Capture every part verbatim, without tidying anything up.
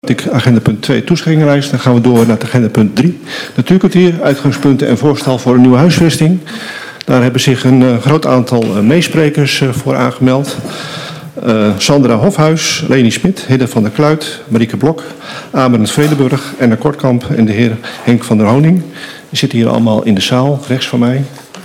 Ik agenda punt twee, toeschikkingslijst. Dan gaan we door naar agenda punt drie. Natuurkwartier, uitgangspunten en voorstel voor een nieuwe huisvesting. Daar hebben zich een uh, groot aantal uh, meesprekers uh, voor aangemeld. Uh, Sandra Hofhuis, Leni Smit, Hidde van der Kluit, Marieke Blok, Amerend Vredenburg, Enna Kortkamp en de heer Henk van der Honing. Die zitten hier allemaal in de zaal, rechts van mij.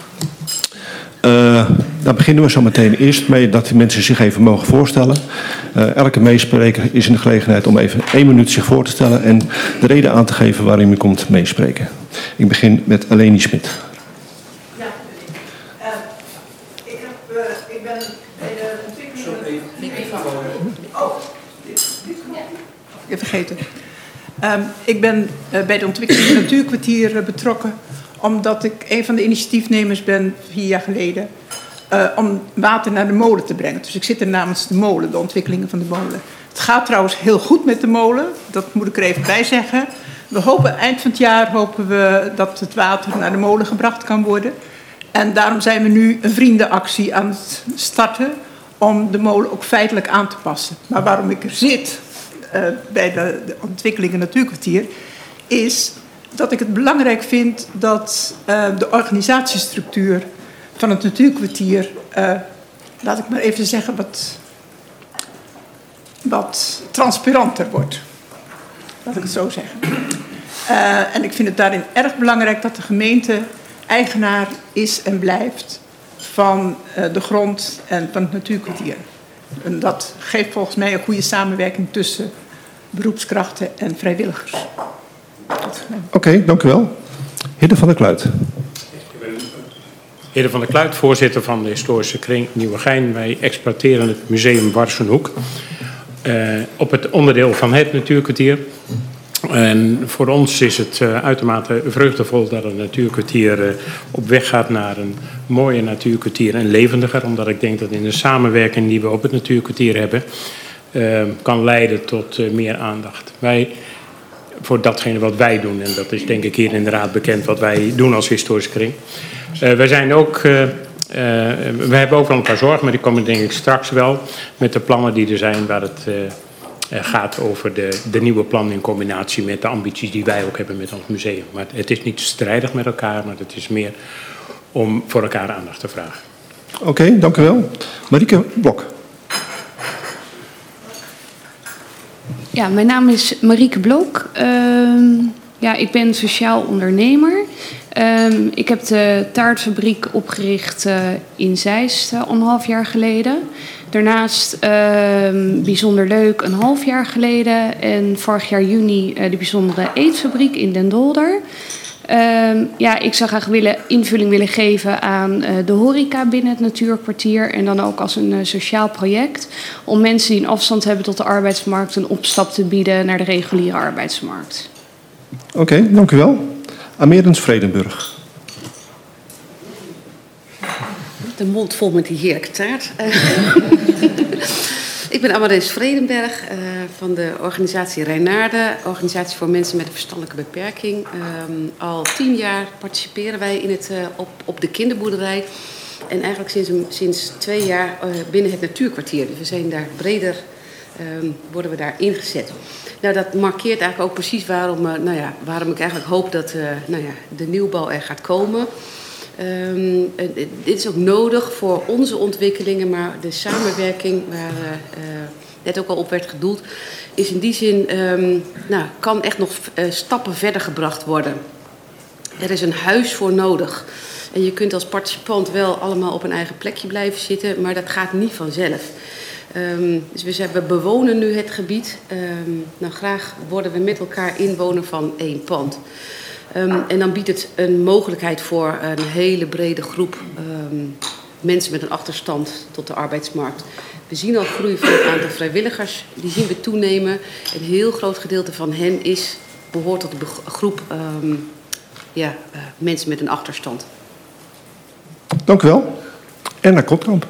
Uh, daar beginnen we zo meteen eerst mee dat die mensen zich even mogen voorstellen. Uh, elke meespreker is in de gelegenheid om even één minuut zich voor te stellen en de reden aan te geven waarom u komt meespreken. Ik begin met Leni Smit. Ja, uh, ik, heb, uh, ik ben bij de ontwikkeling... Oh, dit, dit ja. Ik heb vergeten. Um, ik ben uh, bij de ontwikkeling van het Natuurkwartier uh, betrokken, omdat ik een van de initiatiefnemers ben, vier jaar geleden, uh, om water naar de molen te brengen. Dus ik zit er namens de molen, de ontwikkelingen van de molen. Het gaat trouwens heel goed met de molen, dat moet ik er even bij zeggen. We hopen, eind van het jaar hopen we dat het water naar de molen gebracht kan worden. En daarom zijn we nu een vriendenactie aan het starten om de molen ook feitelijk aan te passen. Maar waarom ik er zit uh, bij de, de ontwikkelingen Natuurkwartier is dat ik het belangrijk vind dat uh, de organisatiestructuur van het Natuurkwartier, uh, laat ik maar even zeggen, wat, wat transparanter wordt. Laat ik het zo zeggen. Uh, en ik vind het daarin erg belangrijk dat de gemeente eigenaar is en blijft van uh, de grond en van het Natuurkwartier. En dat geeft volgens mij een goede samenwerking tussen beroepskrachten en vrijwilligers. Oké, okay, dank u wel. Hidde van der Kluit. Ik ben Hidde van der Kluit, voorzitter van de historische kring Nieuwegein. Wij exploiteren het museum Warsenhoek uh, op het onderdeel van het Natuurkwartier. En voor ons is het uh, uitermate vreugdevol dat het Natuurkwartier uh, op weg gaat naar een mooie Natuurkwartier en levendiger. Omdat ik denk dat in de samenwerking die we op het Natuurkwartier hebben, uh, kan leiden tot uh, meer aandacht. Wij... Voor datgene wat wij doen. En dat is denk ik hier in de raad bekend wat wij doen als historische kring. Uh, wij zijn ook, uh, uh, we hebben ook wel een paar zorgen, maar die komen denk ik straks wel met de plannen die er zijn waar het uh, uh, gaat over de, de nieuwe plannen in combinatie met de ambities die wij ook hebben met ons museum. Maar het is niet strijdig met elkaar, maar het is meer om voor elkaar aandacht te vragen. Oké, okay, dank u wel. Marieke Blok. Ja, mijn naam is Marieke Blok. Uh, ja, ik ben sociaal ondernemer. Uh, ik heb de taartfabriek opgericht uh, in Zeist uh, anderhalf jaar geleden. Daarnaast, uh, bijzonder leuk, een half jaar geleden. En vorig jaar juni uh, de bijzondere eetfabriek in Den Dolder. Uh, ja, ik zou graag willen, invulling willen geven aan uh, de horeca binnen het Natuurkwartier. En dan ook als een uh, sociaal project. Om mensen die een afstand hebben tot de arbeidsmarkt een opstap te bieden naar de reguliere arbeidsmarkt. Oké, okay, dank u wel. Amerend Vredenburg. De mond vol met die heerlijke taart. Ik ben Amarens Vredenberg uh, van de organisatie Reinaarde, organisatie voor mensen met een verstandelijke beperking. Um, al tien jaar participeren wij in het, uh, op, op de kinderboerderij en eigenlijk sinds, sinds twee jaar uh, binnen het Natuurkwartier. Dus we zijn daar breder, um, worden we daar ingezet. Nou, dat markeert eigenlijk ook precies waarom, uh, nou ja, waarom ik eigenlijk hoop dat uh, nou ja, de nieuwbouw er gaat komen. Um, dit is ook nodig voor onze ontwikkelingen, maar de samenwerking waar uh, net ook al op werd gedoeld, is in die zin, um, nou, kan echt nog uh, stappen verder gebracht worden. Er is een huis voor nodig. En je kunt als participant wel allemaal op een eigen plekje blijven zitten, maar dat gaat niet vanzelf. Um, dus we, zijn, we bewonen nu het gebied. Um, nou, graag worden we met elkaar inwoner van één pand. Um, en dan biedt het een mogelijkheid voor een hele brede groep um, mensen met een achterstand tot de arbeidsmarkt. We zien al groei van het aantal vrijwilligers, die zien we toenemen. Een heel groot gedeelte van hen is, behoort tot de groep um, ja, uh, mensen met een achterstand. Dank u wel. Enna Kortkamp.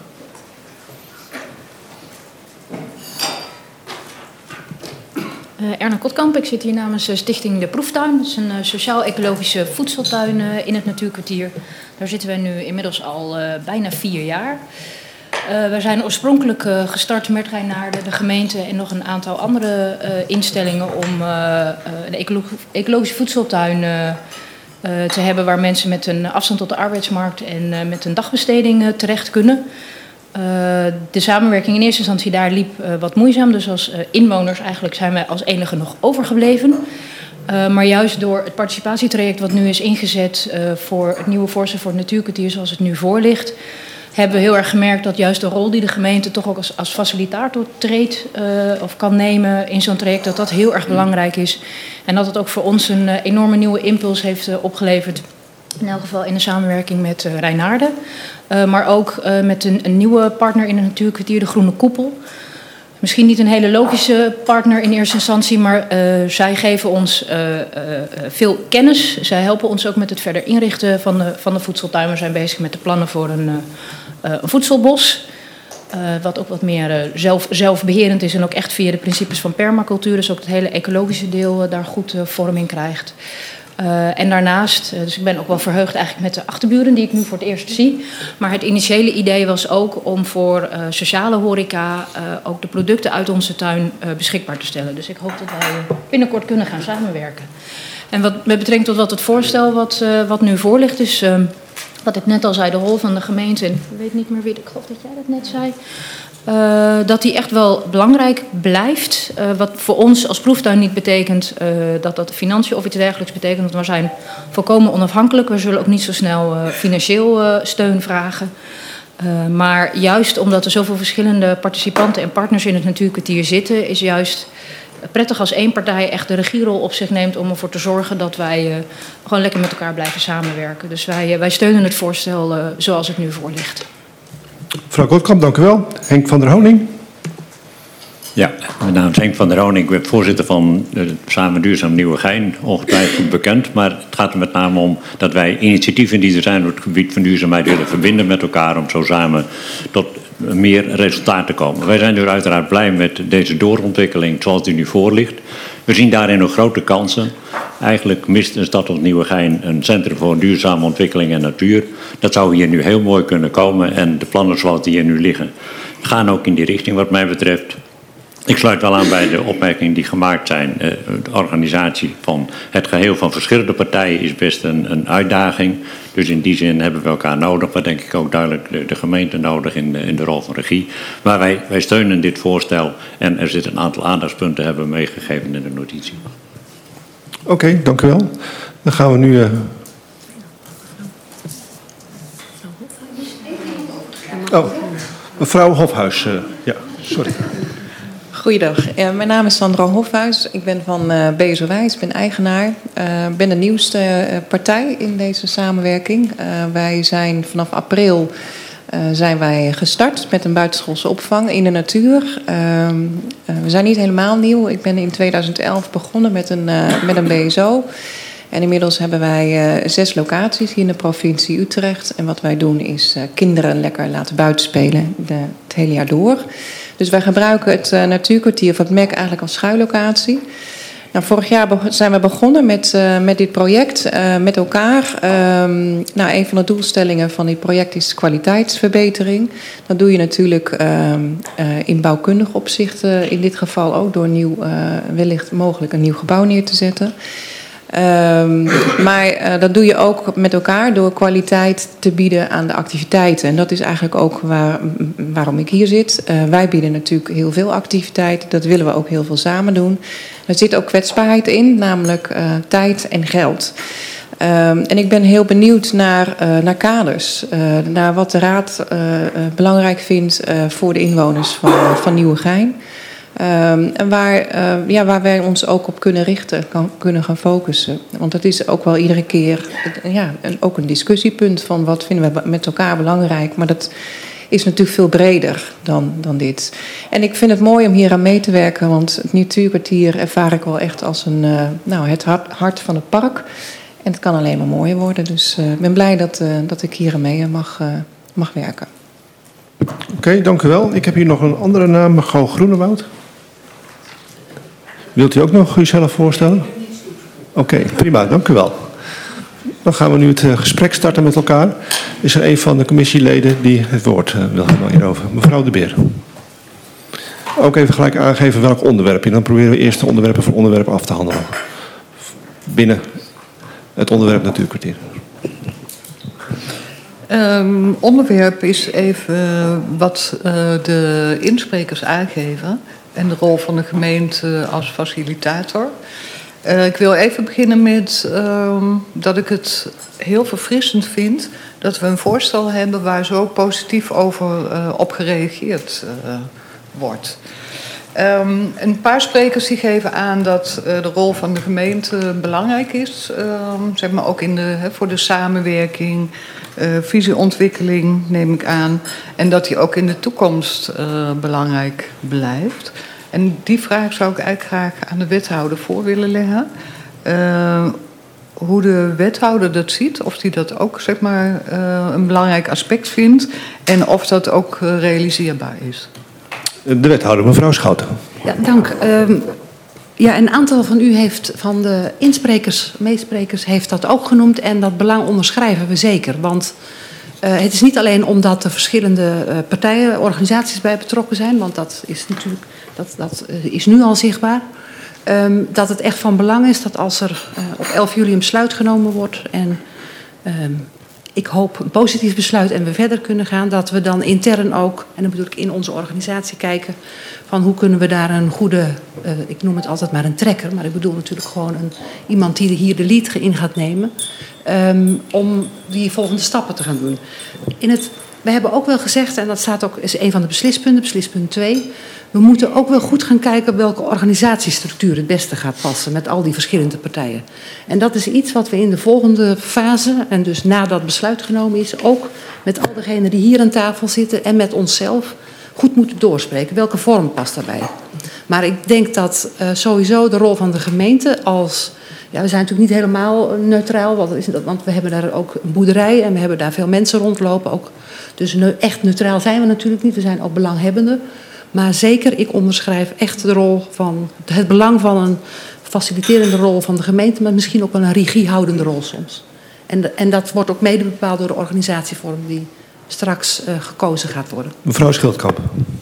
Uh, Erna Kotkamp, ik zit hier namens uh, Stichting De Proeftuin. Dat is een uh, sociaal-ecologische voedseltuin uh, in het Natuurkwartier. Daar zitten we nu inmiddels al uh, bijna vier jaar. Uh, we zijn oorspronkelijk uh, gestart met Rijnaarden, de gemeente en nog een aantal andere uh, instellingen om uh, uh, een ecolo ecologische voedseltuin uh, uh, te hebben waar mensen met een afstand tot de arbeidsmarkt en uh, met een dagbesteding uh, terecht kunnen. Uh, de samenwerking in eerste instantie daar liep uh, wat moeizaam, dus als uh, inwoners eigenlijk zijn wij als enige nog overgebleven. Uh, maar juist door het participatietraject wat nu is ingezet uh, voor het nieuwe voorstel voor het natuurkwartier zoals het nu voor ligt, hebben we heel erg gemerkt dat juist de rol die de gemeente toch ook als, als facilitator treedt uh, of kan nemen in zo'n traject, dat dat heel erg belangrijk is. En dat het ook voor ons een uh, enorme nieuwe impuls heeft uh, opgeleverd. In elk geval in de samenwerking met uh, Rijnaarden. Uh, maar ook uh, met een, een nieuwe partner in het natuurkwartier, de Groene Koepel. Misschien niet een hele logische partner in eerste instantie, maar uh, zij geven ons uh, uh, veel kennis. Zij helpen ons ook met het verder inrichten van de, van de voedseltuin. We zijn bezig met de plannen voor een, uh, een voedselbos. Uh, wat ook wat meer uh, zelf, zelfbeherend is en ook echt via de principes van permacultuur. Dus ook het hele ecologische deel uh, daar goed uh, vorm in krijgt. Uh, en daarnaast, uh, dus ik ben ook wel verheugd eigenlijk met de achterburen die ik nu voor het eerst zie. Maar het initiële idee was ook om voor uh, sociale horeca uh, ook de producten uit onze tuin uh, beschikbaar te stellen. Dus ik hoop dat wij binnenkort kunnen gaan samenwerken. En wat, met betrekking tot wat het voorstel wat, uh, wat nu voor ligt is, uh, wat ik net al zei, de rol van de gemeente. En ik weet niet meer wie, ik geloof dat jij dat net zei. Uh, dat die echt wel belangrijk blijft. Uh, wat voor ons als proeftuin niet betekent uh, dat dat financiën of iets dergelijks betekent. Want we zijn volkomen onafhankelijk. We zullen ook niet zo snel uh, financieel uh, steun vragen. Uh, maar juist omdat er zoveel verschillende participanten en partners in het natuurkwartier zitten, is juist prettig als één partij echt de regierol op zich neemt om ervoor te zorgen dat wij uh, gewoon lekker met elkaar blijven samenwerken. Dus wij, uh, wij steunen het voorstel uh, zoals het nu voor ligt. Mevrouw Kortkamp, dank u wel. Henk van der Honing. Ja, mijn naam is Henk van der Honing. Ik ben voorzitter van de Samen Duurzaam Nieuwegein, ongetwijfeld bekend. Maar het gaat er met name om dat wij initiatieven die er zijn op het gebied van duurzaamheid willen verbinden met elkaar om zo samen tot meer resultaat te komen. Wij zijn dus uiteraard blij met deze doorontwikkeling zoals die nu voor ligt. We zien daarin nog grote kansen. Eigenlijk mist een stad als Nieuwegein een centrum voor duurzame ontwikkeling en natuur. Dat zou hier nu heel mooi kunnen komen en de plannen zoals die hier nu liggen gaan ook in die richting wat mij betreft. Ik sluit wel aan bij de opmerkingen die gemaakt zijn. De organisatie van het geheel van verschillende partijen is best een, een uitdaging. Dus in die zin hebben we elkaar nodig, maar denk ik ook duidelijk de, de gemeente nodig in de, in de rol van regie. Maar wij, wij steunen dit voorstel en er zitten een aantal aandachtspunten hebben we meegegeven in de notitie. Oké, okay, dank u wel. Dan gaan we nu... Uh... Oh, mevrouw Hofhuis. Uh, ja, sorry. Goeiedag, uh, mijn naam is Sandra Hofhuis. Ik ben van uh, B S O Wijs, ik ben eigenaar. Ik uh, ben de nieuwste uh, partij in deze samenwerking. Uh, wij zijn vanaf april uh, zijn wij gestart met een buitenschoolse opvang in de natuur. Uh, uh, we zijn niet helemaal nieuw. Ik ben in tweeduizend elf begonnen met een, uh, met een B S O. En inmiddels hebben wij uh, zes locaties hier in de provincie Utrecht. En wat wij doen is uh, kinderen lekker laten buitenspelen de, het hele jaar door. Dus wij gebruiken het uh, natuurkwartier van het M E C eigenlijk als schuillocatie. Nou, vorig jaar zijn we begonnen met, uh, met dit project uh, met elkaar. Um, nou, een van de doelstellingen van dit project is kwaliteitsverbetering. Dat doe je natuurlijk uh, uh, in bouwkundig opzicht, uh, in dit geval ook door nieuw, uh, wellicht mogelijk een nieuw gebouw neer te zetten. Um, maar uh, dat doe je ook met elkaar door kwaliteit te bieden aan de activiteiten. En dat is eigenlijk ook waar, waarom ik hier zit. Uh, wij bieden natuurlijk heel veel activiteiten. Dat willen we ook heel veel samen doen. Er zit ook kwetsbaarheid in, namelijk uh, tijd en geld. Um, en ik ben heel benieuwd naar, uh, naar kaders. Uh, naar wat de Raad uh, uh, belangrijk vindt uh, voor de inwoners van, uh, van Nieuwegein. Um, en waar, uh, ja, waar wij ons ook op kunnen richten, kan, kunnen gaan focussen. Want dat is ook wel iedere keer ja, een, ook een discussiepunt van wat vinden we met elkaar belangrijk. Maar dat is natuurlijk veel breder dan, dan dit. En ik vind het mooi om hier aan mee te werken, want het natuurkwartier ervaar ik wel echt als een, uh, nou, het hart, hart van het park. En het kan alleen maar mooier worden. Dus uh, ik ben blij dat, uh, dat ik hier aan mee mag, uh, mag werken. Oké, okay, dank u wel. Ik heb hier nog een andere naam, mevrouw Groenewoud. Wilt u ook nog uzelf voorstellen? Oké, okay, prima, dank u wel. Dan gaan we nu het uh, gesprek starten met elkaar. Is er een van de commissieleden die het woord uh, wil hebben hierover? Mevrouw De Beer. Ook even gelijk aangeven welk onderwerp. En dan proberen we eerst de onderwerpen voor onderwerp af te handelen. Binnen het onderwerp Natuurkwartier. Um, onderwerp is even wat uh, de insprekers aangeven en de rol van de gemeente als facilitator. Uh, ik wil even beginnen met uh, dat ik het heel verfrissend vind dat we een voorstel hebben waar zo positief over uh, op gereageerd uh, wordt. Um, een paar sprekers die geven aan dat uh, de rol van de gemeente belangrijk is, uh, zeg maar ook in de, he, voor de samenwerking, uh, visieontwikkeling neem ik aan, en dat die ook in de toekomst uh, belangrijk blijft. En die vraag zou ik eigenlijk graag aan de wethouder voor willen leggen. Uh, hoe de wethouder dat ziet, of die dat ook zeg maar, uh, een belangrijk aspect vindt en of dat ook uh, realiseerbaar is. De wethouder, mevrouw Schouten. Ja, dank. Um, ja, een aantal van u heeft, van de insprekers, meesprekers, heeft dat ook genoemd. En dat belang onderschrijven we zeker. Want uh, het is niet alleen omdat er verschillende uh, partijen, organisaties bij betrokken zijn. Want dat is natuurlijk, dat, dat uh, is nu al zichtbaar. Um, dat het echt van belang is dat als er uh, op elf juli een besluit genomen wordt. En um, ik hoop een positief besluit en we verder kunnen gaan, dat we dan intern ook, en dan bedoel ik in onze organisatie, kijken van hoe kunnen we daar een goede, uh, ik noem het altijd maar een trekker, maar ik bedoel natuurlijk gewoon een, iemand die hier de lead in gaat nemen, um, om die volgende stappen te gaan doen. In het, we hebben ook wel gezegd, en dat staat ook, is een van de beslispunten, beslispunt twee, we moeten ook wel goed gaan kijken welke organisatiestructuur het beste gaat passen met al die verschillende partijen. En dat is iets wat we in de volgende fase, en dus nadat besluit genomen is, ook met al degenen die hier aan tafel zitten en met onszelf goed moeten doorspreken. Welke vorm past daarbij? Maar ik denk dat uh, sowieso de rol van de gemeente als... Ja, we zijn natuurlijk niet helemaal neutraal, want, is dat, want we hebben daar ook een boerderij en we hebben daar veel mensen rondlopen. Ook, dus ne, echt neutraal zijn we natuurlijk niet, we zijn ook belanghebbenden. Maar zeker, ik onderschrijf echt de rol van, het belang van een faciliterende rol van de gemeente, maar misschien ook wel een regiehoudende rol soms. En, de, en dat wordt ook mede bepaald door de organisatievorm die straks uh, gekozen gaat worden. Mevrouw Schildkamp.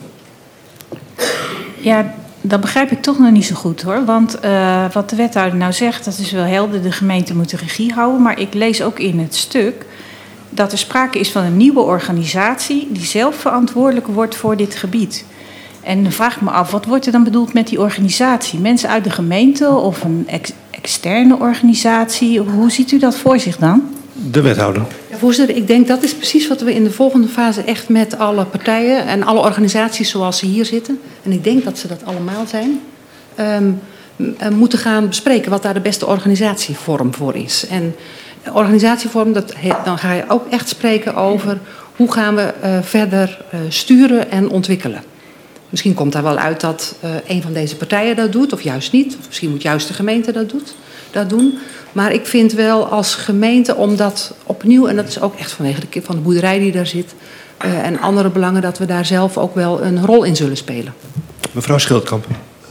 Ja, dat begrijp ik toch nog niet zo goed hoor. Want uh, wat de wethouder nou zegt, dat is wel helder. De gemeente moet de regie houden. Maar ik lees ook in het stuk dat er sprake is van een nieuwe organisatie die zelf verantwoordelijk wordt voor dit gebied. En dan vraag ik me af, wat wordt er dan bedoeld met die organisatie? Mensen uit de gemeente of een ex externe organisatie? Hoe ziet u dat voor zich dan? De wethouder. Ja, voorzitter, ik denk dat is precies wat we in de volgende fase echt met alle partijen en alle organisaties zoals ze hier zitten, en ik denk dat ze dat allemaal zijn, um, uh, moeten gaan bespreken wat daar de beste organisatievorm voor is. En organisatievorm, dat he, dan ga je ook echt spreken over hoe gaan we uh, verder uh, sturen en ontwikkelen. Misschien komt daar wel uit dat uh, een van deze partijen dat doet, of juist niet. Of misschien moet juist de gemeente dat, doet, dat doen. Maar ik vind wel als gemeente om dat opnieuw, en dat is ook echt vanwege de, van de boerderij die daar zit, uh, en andere belangen, dat we daar zelf ook wel een rol in zullen spelen. Mevrouw Schildkamp.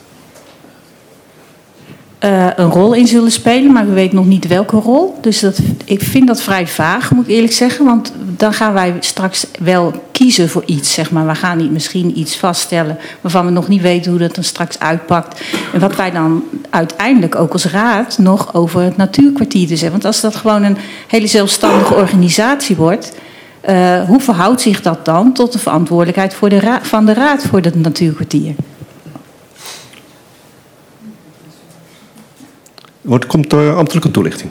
Uh, een rol in zullen spelen, maar we weten nog niet welke rol. Dus dat, ik vind dat vrij vaag, moet ik eerlijk zeggen. Want dan gaan wij straks wel kiezen voor iets, zeg maar. We gaan niet misschien iets vaststellen waarvan we nog niet weten hoe dat dan straks uitpakt. En wat wij dan uiteindelijk ook als raad nog over het natuurkwartier te zeggen. Want als dat gewoon een hele zelfstandige organisatie wordt, uh, hoe verhoudt zich dat dan tot de verantwoordelijkheid voor de ra- van de raad voor het natuurkwartier? Wordt, komt uh, ambtelijke toelichting.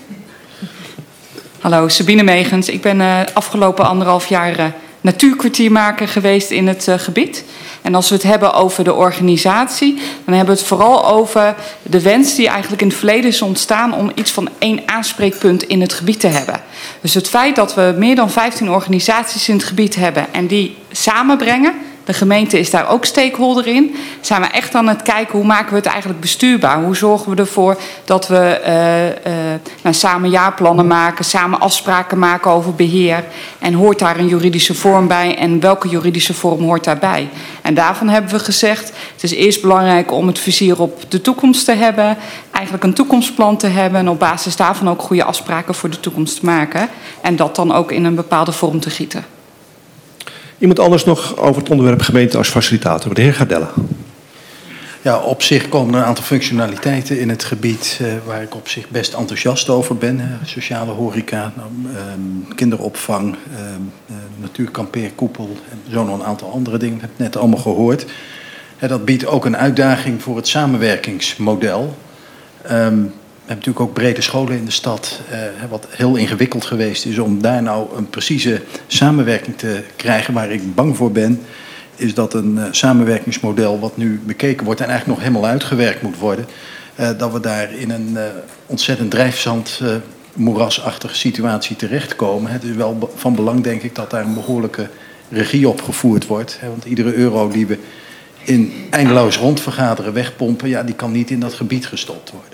Hallo, Sabine Megens. Ik ben uh, afgelopen anderhalf jaar uh, natuurkwartiermaker geweest in het uh, gebied. En als we het hebben over de organisatie, dan hebben we het vooral over de wens die eigenlijk in het verleden is ontstaan om iets van één aanspreekpunt in het gebied te hebben. Dus het feit dat we meer dan vijftien organisaties in het gebied hebben en die samenbrengen, De gemeente is daar ook stakeholder in. Zijn we echt aan het kijken hoe maken we het eigenlijk bestuurbaar? Hoe zorgen we ervoor dat we uh, uh, nou, samen jaarplannen maken, samen afspraken maken over beheer? En hoort daar een juridische vorm bij en welke juridische vorm hoort daarbij? En daarvan hebben we gezegd, het is eerst belangrijk om het vizier op de toekomst te hebben. Eigenlijk een toekomstplan te hebben en op basis daarvan ook goede afspraken voor de toekomst te maken. En dat dan ook in een bepaalde vorm te gieten. Iemand anders nog over het onderwerp gemeente als facilitator. De heer Gardella. Ja, op zich komen er een aantal functionaliteiten in het gebied uh, waar ik op zich best enthousiast over ben. Uh, sociale horeca, uh, kinderopvang, uh, uh, natuurkampeerkoepel en zo nog een aantal andere dingen. We hebben het net allemaal gehoord. Uh, dat biedt ook een uitdaging voor het samenwerkingsmodel. Um, We hebben natuurlijk ook brede scholen in de stad, eh, wat heel ingewikkeld geweest is om daar nou een precieze samenwerking te krijgen. Waar ik bang voor ben, is dat een uh, samenwerkingsmodel wat nu bekeken wordt en eigenlijk nog helemaal uitgewerkt moet worden, uh, dat we daar in een uh, ontzettend drijfzand, uh, moerasachtige situatie terechtkomen. Het is wel van belang, denk ik, dat daar een behoorlijke regie op gevoerd wordt. Hè, want iedere euro die we in eindeloos rondvergaderen wegpompen, ja, die kan niet in dat gebied gestopt worden.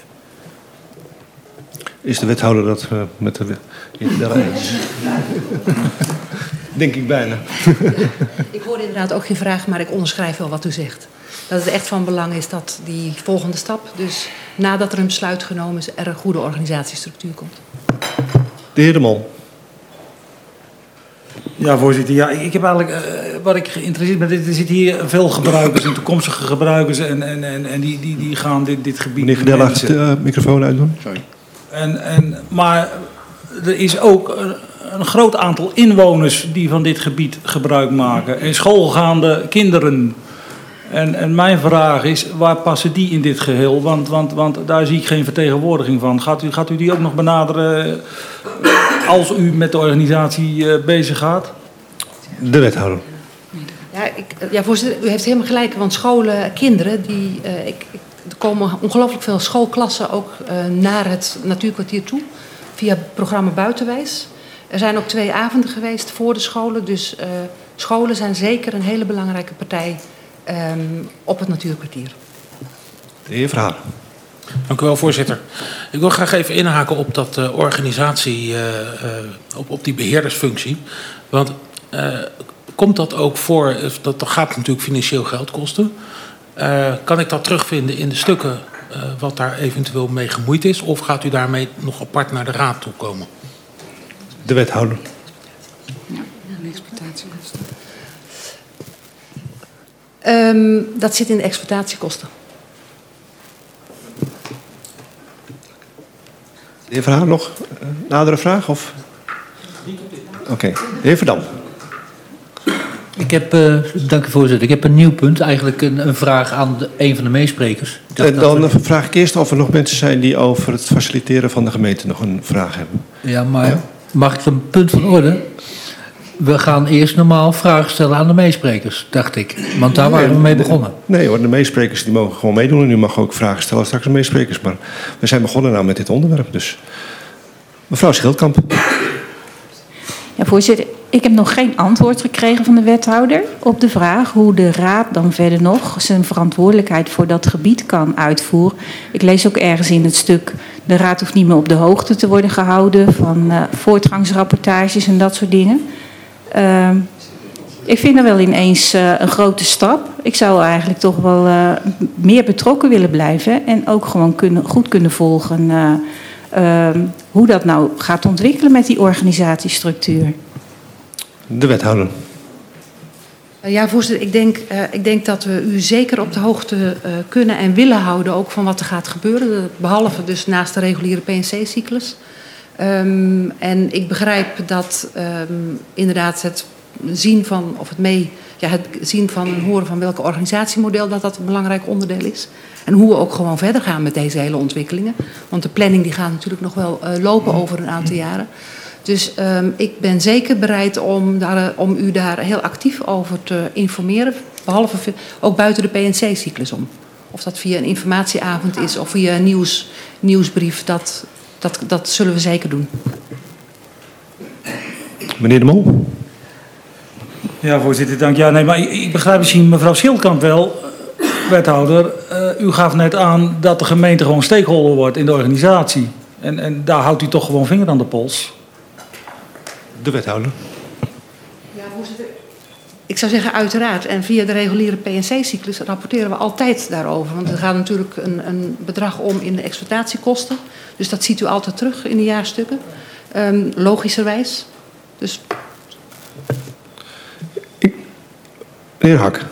Is de wethouder dat uh, met de heer eens? Denk ik bijna. Ik hoor inderdaad ook geen vraag, maar ik onderschrijf wel wat u zegt. Dat het echt van belang is dat die volgende stap, dus nadat er een besluit genomen is, er een goede organisatiestructuur komt. De heer De Mol. Ja, voorzitter. Ja, ik heb eigenlijk, uh, wat ik geïnteresseerd ben, er zitten hier veel gebruikers en toekomstige gebruikers en, en, en, en die, die, die gaan dit, dit gebied... Meneer Gardella, de uh, microfoon uitdoen. Sorry. En, en, maar er is ook een, een groot aantal inwoners die van dit gebied gebruik maken. En schoolgaande kinderen. En, en mijn vraag is, waar passen die in dit geheel? Want, want, want daar zie ik geen vertegenwoordiging van. Gaat u, gaat u die ook nog benaderen als u met de organisatie uh, bezig gaat? De wethouder. Ja, ik, ja, voorzitter, u heeft helemaal gelijk. Want scholen, kinderen, die... Uh, ik, ik, er komen ongelooflijk veel schoolklassen ook uh, naar het natuurkwartier toe. Via het programma Buitenwijs. Er zijn ook twee avonden geweest voor de scholen. Dus uh, scholen zijn zeker een hele belangrijke partij um, op het natuurkwartier. De heer Verhaar. Dank u wel, voorzitter. Ik wil graag even inhaken op dat uh, organisatie, uh, uh, op, op die beheerdersfunctie. Want uh, komt dat ook voor, dat, dat gaat natuurlijk financieel geld kosten. Uh, kan ik dat terugvinden in de stukken uh, wat daar eventueel mee gemoeid is? Of gaat u daarmee nog apart naar de raad toe komen? De wethouder. Ja, de exploitatiekosten. Um, dat zit in de exploitatiekosten. De heer Verhaar, nog een nadere vraag? Of? Oké, okay. De heer Verdam. Ik heb, uh, dank u voorzitter, ik heb een nieuw punt, eigenlijk een, een vraag aan de, een van de meesprekers. En dan we... vraag ik eerst of er nog mensen zijn die over het faciliteren van de gemeente nog een vraag hebben. Ja, maar ja. Mag ik een punt van orde? We gaan eerst normaal vragen stellen aan de meesprekers, dacht ik. Want daar waren we mee begonnen. Nee hoor, de meesprekers die mogen gewoon meedoen. En u mag ook vragen stellen straks aan de meesprekers. Maar we zijn begonnen nou met dit onderwerp. Dus mevrouw Schildkamp. Ja, voorzitter, ik heb nog geen antwoord gekregen van de wethouder op de vraag hoe de raad dan verder nog zijn verantwoordelijkheid voor dat gebied kan uitvoeren. Ik lees ook ergens in het stuk, de raad hoeft niet meer op de hoogte te worden gehouden van uh, voortgangsrapportages en dat soort dingen. Uh, ik vind dat wel ineens uh, een grote stap. Ik zou eigenlijk toch wel uh, meer betrokken willen blijven en ook gewoon kunnen, goed kunnen volgen uh, uh, hoe dat nou gaat ontwikkelen met die organisatiestructuur. De wethouder. Ja, voorzitter, ik denk, uh, ik denk dat we u zeker op de hoogte uh, kunnen en willen houden ook van wat er gaat gebeuren. Behalve dus naast de reguliere P en C-cyclus. Um, en ik begrijp dat um, inderdaad het zien van, of het mee, ja, het zien van en horen van welke organisatiemodel dat dat een belangrijk onderdeel is. En hoe we ook gewoon verder gaan met deze hele ontwikkelingen. Want de planning die gaat natuurlijk nog wel uh, lopen over een aantal jaren. Dus um, ik ben zeker bereid om, daar, om u daar heel actief over te informeren. Behalve ook buiten de P en C-cyclus om. Of dat via een informatieavond is of via een nieuws, nieuwsbrief. Dat, dat, dat zullen we zeker doen. Meneer De Mol. Ja, voorzitter, dank. Ja, nee, maar ik, ik begrijp misschien mevrouw Schildkamp wel, wethouder. Uh, u gaf net aan dat de gemeente gewoon stakeholder wordt in de organisatie. En, en daar houdt u toch gewoon vinger aan de pols. De wethouder. Ja, voorzitter. Ik zou zeggen uiteraard. En via de reguliere P en C-cyclus rapporteren we altijd daarover. Want er gaat natuurlijk een, een bedrag om in de exploitatiekosten. Dus dat ziet u altijd terug in de jaarstukken. Um, logischerwijs. Dus... De heer Hak.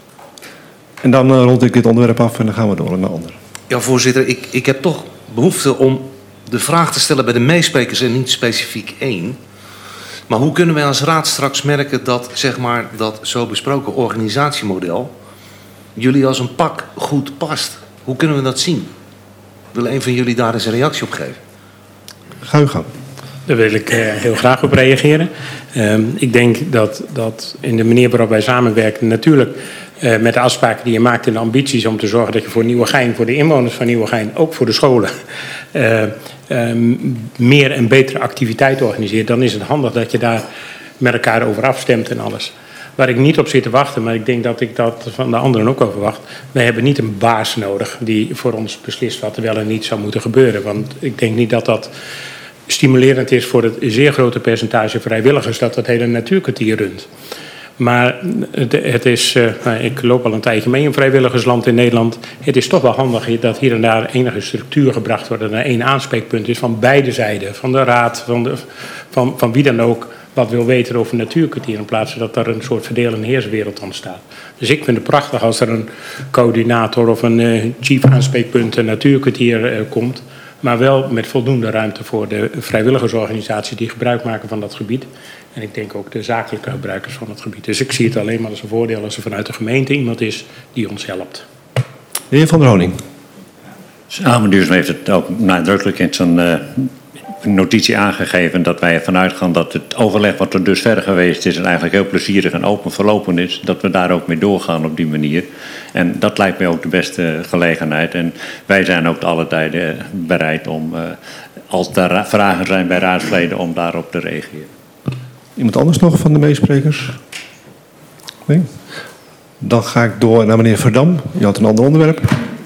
En dan uh, rond ik dit onderwerp af en dan gaan we door naar een ander. Ja, voorzitter, ik, ik heb toch behoefte om de vraag te stellen bij de meesprekers en niet specifiek één. Maar hoe kunnen wij als raad straks merken dat, zeg maar, dat zo besproken organisatiemodel jullie als een pak goed past? Hoe kunnen we dat zien? Wil een van jullie daar eens een reactie op geven? Ga uw gang. Daar wil ik uh, heel graag op reageren. Uh, ik denk dat, dat in de manier waarop wij samenwerken natuurlijk uh, met de afspraken die je maakt en de ambities om te zorgen dat je voor Nieuwegein, voor de inwoners van Nieuwegein, ook voor de scholen, uh, um, meer en betere activiteiten organiseert, dan is het handig dat je daar met elkaar over afstemt en alles. Waar ik niet op zit te wachten, maar ik denk dat ik dat van de anderen ook over wacht. Wij hebben niet een baas nodig die voor ons beslist wat er wel en niet zou moeten gebeuren. Want ik denk niet dat dat stimulerend is voor het zeer grote percentage vrijwilligers dat het hele natuurkwartier runt. Maar het, het is, uh, nou, ik loop al een tijdje mee in vrijwilligersland in Nederland. Het is toch wel handig dat hier en daar enige structuur gebracht wordt. En er één aanspreekpunt is van beide zijden. Van de raad, van, de, van, van wie dan ook wat wil weten over natuurkwartier. In plaats van dat er een soort verdeel- en heerswereld ontstaat. Dus ik vind het prachtig als er een coördinator of een uh, chief aanspreekpunt een natuurkwartier uh, komt. Maar wel met voldoende ruimte voor de vrijwilligersorganisaties die gebruik maken van dat gebied. En ik denk ook de zakelijke gebruikers van het gebied. Dus ik zie het alleen maar als een voordeel als er vanuit de gemeente iemand is die ons helpt. De heer Van der Honing. Samenduurzaam heeft het ook nadrukkelijk in zijn uh, notitie aangegeven dat wij ervan uitgaan dat het overleg wat er dus verder geweest is en eigenlijk heel plezierig en open verlopen is, dat we daar ook mee doorgaan op die manier. En dat lijkt mij ook de beste gelegenheid. En wij zijn ook te alle tijden bereid om, uh, als er vragen zijn bij raadsleden, om daarop te reageren. Iemand anders nog van de meesprekers? Nee? Dan ga ik door naar meneer Verdam. Je had een ander onderwerp.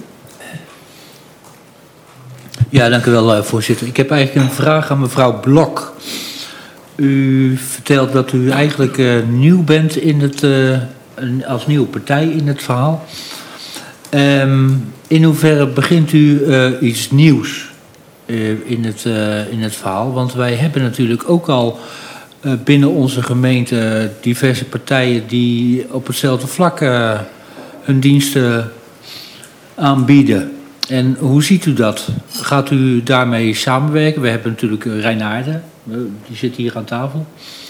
Ja, dank u wel, voorzitter. Ik heb eigenlijk een vraag aan mevrouw Blok. U vertelt dat u eigenlijk uh, nieuw bent in het, uh, als nieuwe partij in het verhaal. Um, in hoeverre begint u uh, iets nieuws uh, in, het, uh, in het verhaal? Want wij hebben natuurlijk ook al uh, binnen onze gemeente diverse partijen die op hetzelfde vlak uh, hun diensten aanbieden. En hoe ziet u dat? Gaat u daarmee samenwerken? We hebben natuurlijk Reinaarde, die zit hier aan tafel.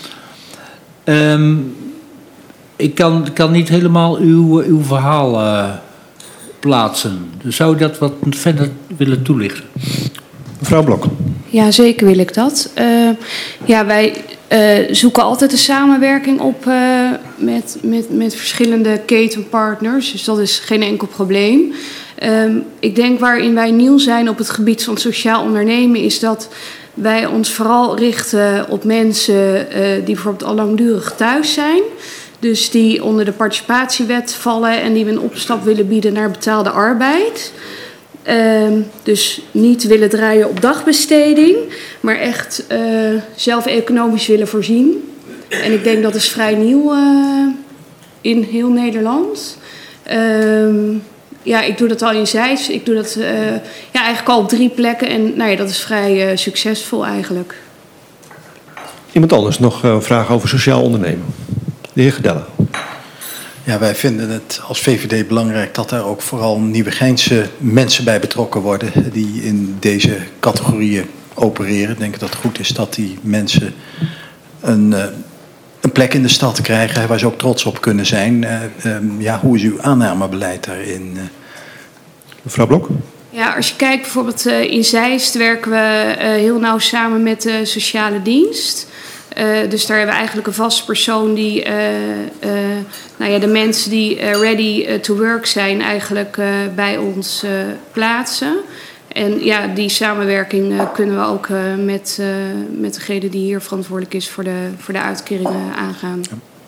Um, ik kan, kan niet helemaal uw, uw verhaal uh, plaatsen. Dus zou u dat wat verder willen toelichten? Mevrouw Blok. Ja, zeker wil ik dat. Uh, ja, wij uh, zoeken altijd de samenwerking op uh, met, met, met verschillende ketenpartners. Dus dat is geen enkel probleem. Um, ik denk waarin wij nieuw zijn op het gebied van sociaal ondernemen is dat wij ons vooral richten op mensen uh, die bijvoorbeeld al langdurig thuis zijn. Dus die onder de participatiewet vallen en die we een opstap willen bieden naar betaalde arbeid. Um, dus niet willen draaien op dagbesteding, maar echt uh, zelf economisch willen voorzien. En ik denk dat is vrij nieuw uh, in heel Nederland. Um, Ja, ik doe dat al in Zeist. Ik doe dat uh, ja, eigenlijk al op drie plekken. En nou ja, dat is vrij uh, succesvol eigenlijk. Iemand anders nog een uh, vraag over sociaal ondernemen? De heer Gedelle. Ja, wij vinden het als V V D belangrijk dat er ook vooral Nieuwegeinse mensen bij betrokken worden die in deze categorieën opereren. Ik denk dat het goed is dat die mensen een, uh, een plek in de stad krijgen waar ze ook trots op kunnen zijn. Uh, um, ja, hoe is uw aannamebeleid daarin? Uh? Mevrouw Blok? Ja, als je kijkt bijvoorbeeld uh, in Zeist werken we uh, heel nauw samen met de sociale dienst. Uh, dus daar hebben we eigenlijk een vaste persoon die uh, uh, nou ja, de mensen die uh, ready uh, to work zijn eigenlijk uh, bij ons uh, plaatsen. En ja, die samenwerking uh, kunnen we ook uh, met, uh, met degene die hier verantwoordelijk is voor de, voor de uitkeringen aangaan.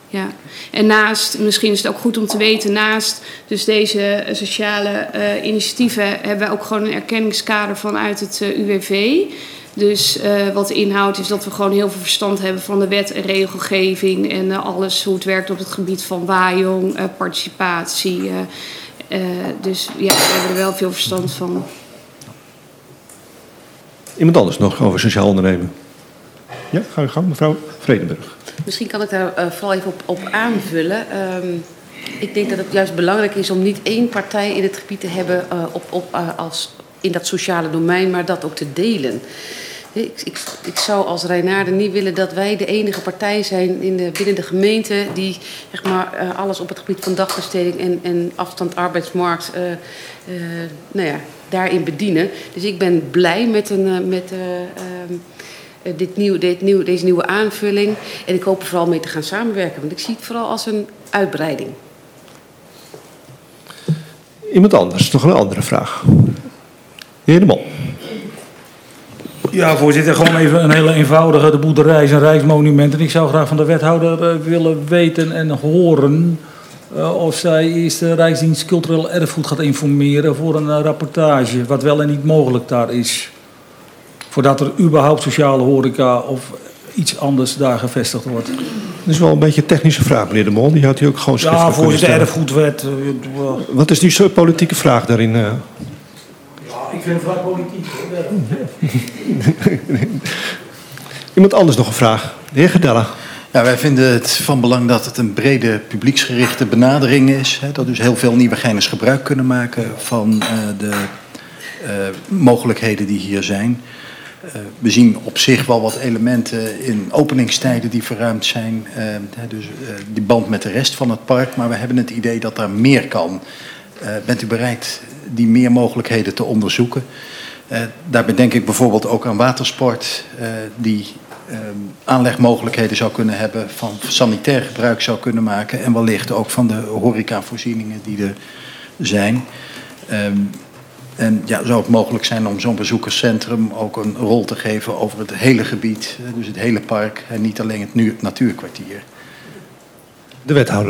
Ja, en naast, misschien is het ook goed om te weten, naast dus deze uh, sociale uh, initiatieven hebben we ook gewoon een erkenningskader vanuit het uh, U W V. Dus uh, wat de inhoud is dat we gewoon heel veel verstand hebben van de wet en regelgeving en uh, alles hoe het werkt op het gebied van wajong, uh, participatie. Uh, uh, dus ja, we hebben er wel veel verstand van. Iemand anders nog over sociaal ondernemen? Ja, ga je gang, mevrouw Vredenburg. Misschien kan ik daar uh, vooral even op, op aanvullen. Um, ik denk dat het juist belangrijk is om niet één partij in het gebied te hebben uh, op, op, uh, als in dat sociale domein, maar dat ook te delen. Ik, ik, ik zou als Reinaarde niet willen dat wij de enige partij zijn in de, binnen de gemeente die zeg maar, uh, alles op het gebied van dagbesteding en, en afstand arbeidsmarkt uh, uh, nou ja, daarin bedienen. Dus ik ben blij met, een, uh, met uh, um, uh, dit nieuw, dit nieuw, deze nieuwe aanvulling. En ik hoop er vooral mee te gaan samenwerken, want ik zie het vooral als een uitbreiding. Iemand anders, nog een andere vraag. De heer De Mol. Ja, voorzitter, gewoon even een hele eenvoudige. De boerderij is een rijksmonument. En ik zou graag van de wethouder uh, willen weten en horen uh, of zij eerst de Rijksdienst Cultureel Erfgoed gaat informeren voor een uh, rapportage. Wat wel en niet mogelijk daar is. Voordat er überhaupt sociale horeca of iets anders daar gevestigd wordt. Dat is wel een beetje een technische vraag, meneer De Mol. Die had u ook gewoon schriftelijk Ja, voorzitter, kunnen erfgoedwet. Uh, uh, Wat is die politieke vraag daarin? Uh? Ik vind het vrij politiek. Iemand anders nog een vraag? De heer Gedella. Ja, wij vinden het van belang dat het een brede publieksgerichte benadering is. Hè, dat dus heel veel Nieuwegeiners gebruik kunnen maken van uh, de uh, mogelijkheden die hier zijn. Uh, we zien op zich wel wat elementen in openingstijden die verruimd zijn. Uh, dus uh, die band met de rest van het park. Maar we hebben het idee dat daar meer kan. Uh, bent u bereid die meer mogelijkheden te onderzoeken? Uh, daarbij denk ik bijvoorbeeld ook aan watersport, uh, die uh, aanlegmogelijkheden zou kunnen hebben, van sanitair gebruik zou kunnen maken en wellicht ook van de horecavoorzieningen die er zijn. Um, en ja, zou het mogelijk zijn om zo'n bezoekerscentrum ook een rol te geven over het hele gebied, uh, dus het hele park en niet alleen het nu natuurkwartier. De wethouder.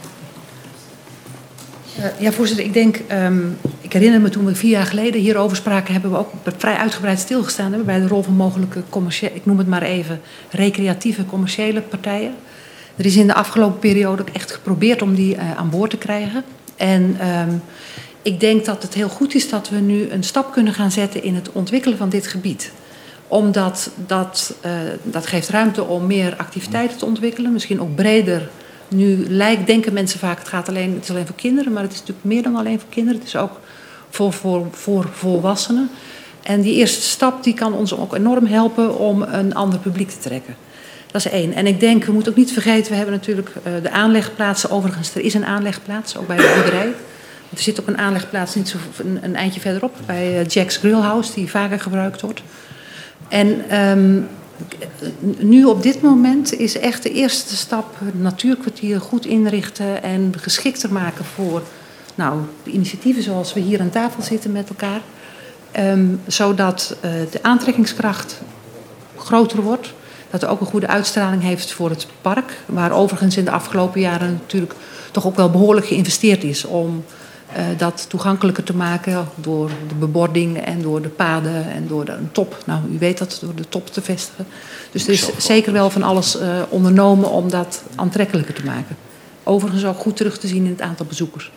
Uh, ja, voorzitter, ik denk, um, ik herinner me toen we vier jaar geleden hierover spraken, hebben we ook vrij uitgebreid stilgestaan hebben bij de rol van mogelijke commerciële, ik noem het maar even, recreatieve commerciële partijen. Er is in de afgelopen periode ook echt geprobeerd om die uh, aan boord te krijgen. En um, ik denk dat het heel goed is dat we nu een stap kunnen gaan zetten in het ontwikkelen van dit gebied. Omdat dat, uh, dat geeft ruimte om meer activiteiten te ontwikkelen, misschien ook breder. Nu lijkt, denken mensen vaak, het, gaat alleen, het is alleen voor kinderen, maar het is natuurlijk meer dan alleen voor kinderen. Het is ook voor, voor, voor volwassenen. En die eerste stap die kan ons ook enorm helpen om een ander publiek te trekken. Dat is één. En ik denk, we moeten ook niet vergeten, we hebben natuurlijk uh, de aanlegplaatsen. Overigens, er is een aanlegplaats, ook bij de boerderij. Er zit ook een aanlegplaats niet zo een, een eindje verderop, bij uh, Jack's Grillhouse, die vaker gebruikt wordt. En um, nu op dit moment is echt de eerste stap het natuurkwartier goed inrichten en geschikter maken voor nou, de initiatieven zoals we hier aan tafel zitten met elkaar. Um, zodat uh, de aantrekkingskracht groter wordt. Dat er ook een goede uitstraling heeft voor het park. Waar overigens in de afgelopen jaren natuurlijk toch ook wel behoorlijk geïnvesteerd is om uh, dat toegankelijker te maken door de bebording en door de paden en door de een top. Nou, u weet dat, door de top te vestigen. Dus er is zeker wel van alles uh, ondernomen om dat aantrekkelijker te maken. Overigens ook goed terug te zien in het aantal bezoekers.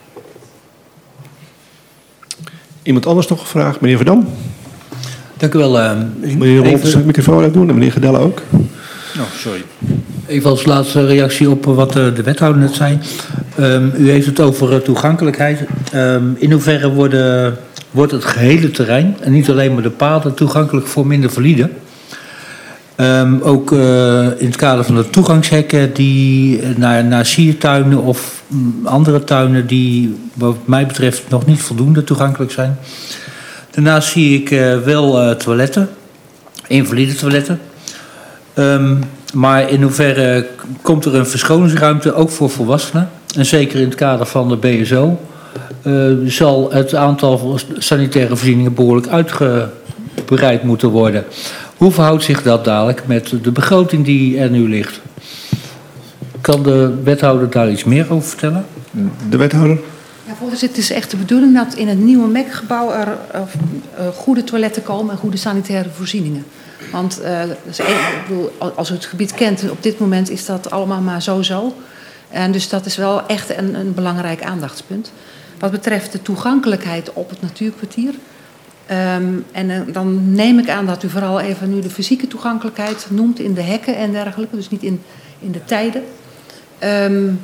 Iemand anders nog gevraagd? Meneer Verdam? Dank u wel. Uh, meneer Wolf, even... de microfoon uitdoen en meneer Gedella ook. Oh, sorry. Even als laatste reactie op wat uh, de wethouder net zei. Um, u heeft het over uh, toegankelijkheid. Um, in hoeverre worden, wordt het gehele terrein, en niet alleen maar de paden, toegankelijk voor minder valide? Um, ook uh, in het kader van de toegangshekken die naar, naar siertuinen of um, andere tuinen die wat mij betreft nog niet voldoende toegankelijk zijn. Daarnaast zie ik uh, wel uh, toiletten, invalide toiletten. Um, maar in hoeverre komt er een verschoningsruimte ook voor volwassenen? En zeker in het kader van de B S O uh, zal het aantal sanitaire voorzieningen behoorlijk uitgebreid moeten worden. Hoe verhoudt zich dat dadelijk met de begroting die er nu ligt? kan de wethouder daar iets meer over vertellen? De wethouder? Ja, voorzitter, het is echt de bedoeling dat in het nieuwe M E C-gebouw er uh, uh, goede toiletten komen en goede sanitaire voorzieningen. Want uh, dus, ik bedoel, als u het gebied kent, op dit moment is dat allemaal maar zo-zo. En dus dat is wel echt een, een belangrijk aandachtspunt. Wat betreft de toegankelijkheid op het natuurkwartier. Um, en uh, dan neem ik aan dat u vooral even nu de fysieke toegankelijkheid noemt in de hekken en dergelijke. Dus niet in, in de tijden. Um,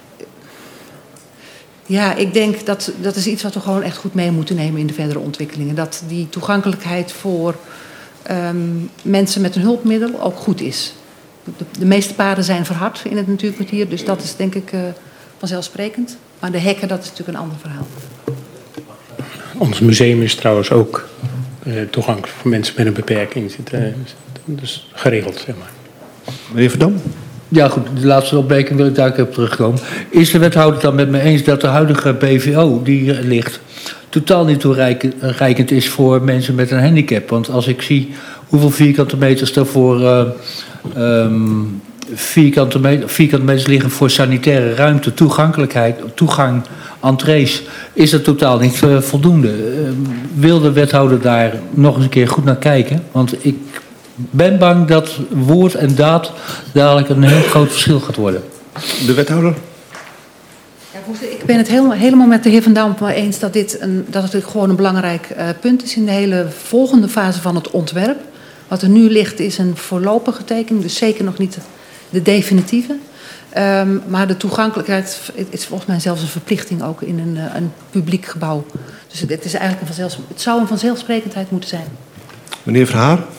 ja, ik denk dat dat is iets wat we gewoon echt goed mee moeten nemen in de verdere ontwikkelingen. Dat die toegankelijkheid voor um, mensen met een hulpmiddel ook goed is. De, de meeste paden zijn verhard in het natuurkwartier, dus dat is denk ik uh, vanzelfsprekend. Maar de hekken, dat is natuurlijk een ander verhaal. Ons museum is trouwens ook uh, toegankelijk voor mensen met een beperking. Zit, uh, dus geregeld, zeg maar. Meneer Verdam? Ja goed, de laatste opmerking wil ik daar op terugkomen. Is de wethouder het dan met me eens dat de huidige B V O die er ligt totaal niet toereikend is voor mensen met een handicap? Want als ik zie hoeveel vierkante meters daarvoor uh, um, vierkante, meter, vierkante meters liggen voor sanitaire ruimte, toegankelijkheid, toegang, entrees, is dat totaal niet uh, voldoende. Uh, wil de wethouder daar nog eens een keer goed naar kijken? Want ik ben bang dat woord en daad dadelijk een heel groot verschil gaat worden. De wethouder? Ja, ik ben het helemaal, helemaal met de heer Van Dam eens dat, dit een, dat het gewoon een belangrijk uh, punt is in de hele volgende fase van het ontwerp. Wat er nu ligt is een voorlopige tekening, dus zeker nog niet de definitieve. Um, maar de toegankelijkheid is volgens mij zelfs een verplichting ook in een, uh, een publiek gebouw. Dus het, is eigenlijk een vanzelfs, het zou een vanzelfsprekendheid moeten zijn. Meneer Verhaar?